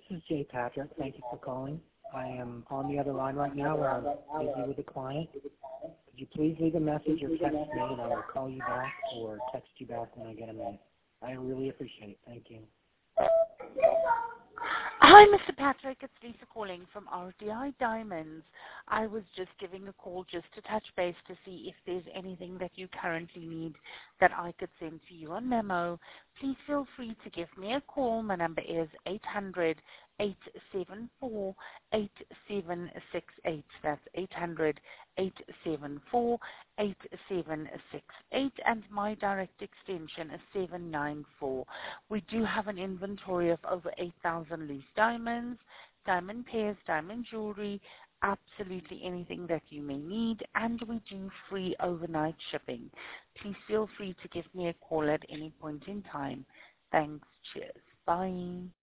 is Jay Patrick. Thank you for calling. I am on the other line right now where I'm busy with a client. Could you please leave a message or text me, and I will call you back or text you back when I get a minute. I really appreciate it. Thank you. Hi, Mr. Patrick. It's Lisa calling from RDI Diamonds. I was just giving a call just to touch base to see if there's anything that you currently need that I could send to you on memo. Please feel free to give me a call. My number is 800-874-8768. That's 800-874-8768, and my direct extension is 794. We do have an inventory of over 8,000 loose diamonds, diamond pairs, diamond jewelry, absolutely anything that you may need, and we do free overnight shipping. Please feel free to give me a call at any point in time. Thanks. Cheers. Bye.